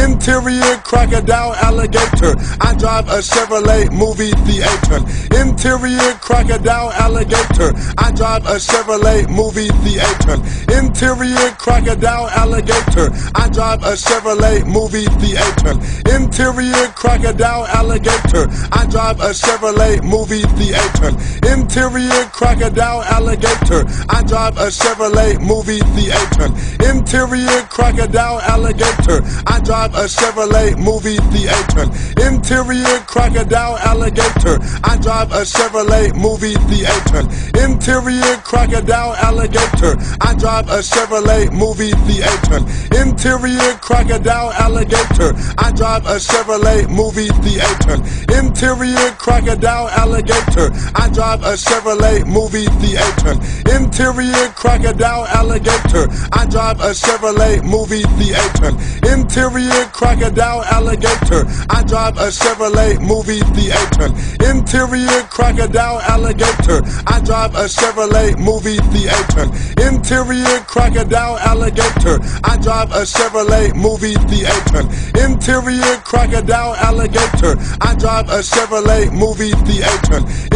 Interior crocodile alligator. I drive a Chevrolet movie theater. Interior crocodile alligator. I drive a Chevrolet movie theater. Interior crocodile alligator. I drive a Chevrolet movie theater. Interior crocodile alligator. I drive a Chevrolet movie theater. Interior crocodile alligator. I drive a Chevrolet movie theater. Interior crocodile alligator. I drive a Chevrolet movie theater. Interior crocodile alligator. I drive a Chevrolet movie theater. Interior crocodile alligator. I drive a Chevrolet movie theater. Interior crocodile alligator. I drive a Chevrolet movie theater. Interior crocodile alligator. I drive a Chevrolet movie theater. Interior crocodile alligator. I drive a Chevrolet movie theater. Interior crocodile alligator. I drive a Chevrolet movie theater. Interior crocodile alligator. I drive a Chevrolet movie theater. Interior crocodile alligator. I drive a Chevrolet movie theater. Interior crocodile alligator. I drive a Chevrolet movie theater.